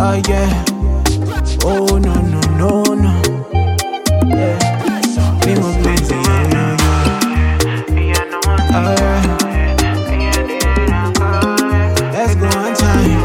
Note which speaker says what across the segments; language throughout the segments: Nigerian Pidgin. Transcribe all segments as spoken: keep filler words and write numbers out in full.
Speaker 1: Oh yeah. Oh no no no no. Yeah. Be my busy, yeah yeah yeah. Oh yeah. Let's go on time.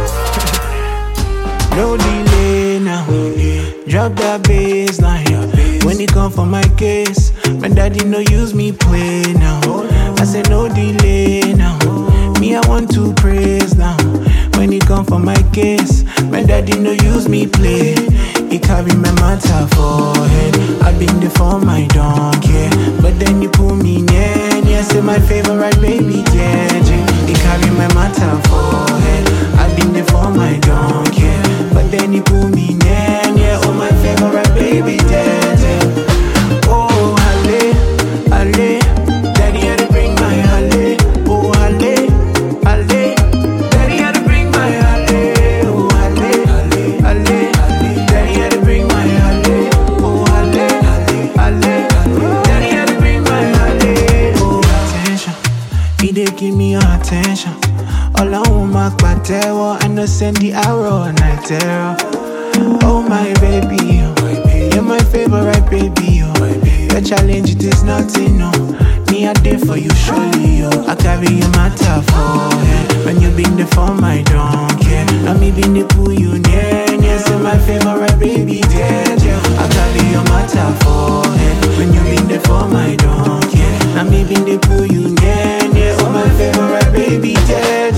Speaker 1: No delay now. Drop that baseline. When it come for my case, my daddy no use me play now. I say no delay now. Me I want to praise now. When it come for my case, my daddy no use me play. He carry my matter for head. I been there for my donkey, but then you pull me near. Yeah, say my favorite baby, yeah, yeah. He carry my matter for head. I been there for my donkey, but then you pull me near. Yeah, oh my favorite baby, yeah, yeah. Oh, halle, halle, daddy had to bring my halle. Oh, halle, halle, daddy had to bring my halle. Oh, halle, halle, halle, daddy had to bring my halle. Oh, halle, halle, daddy had to bring my halle. Oh, attention, he dey give me your attention. All I want my patero, I know send the arrow and I terror. Oh my baby, oh, you're my favorite baby, oh. Your challenge it is nothing, no. Me I did for you, surely, oh. I carry your matter for yeah. When you been there for my donkey, now me been there pull you near, near. Say my favorite baby, yeah, yeah. I carry your matter for yeah. When you been there for my donkey, now me been there pull you near, near. Oh my favorite baby, yeah.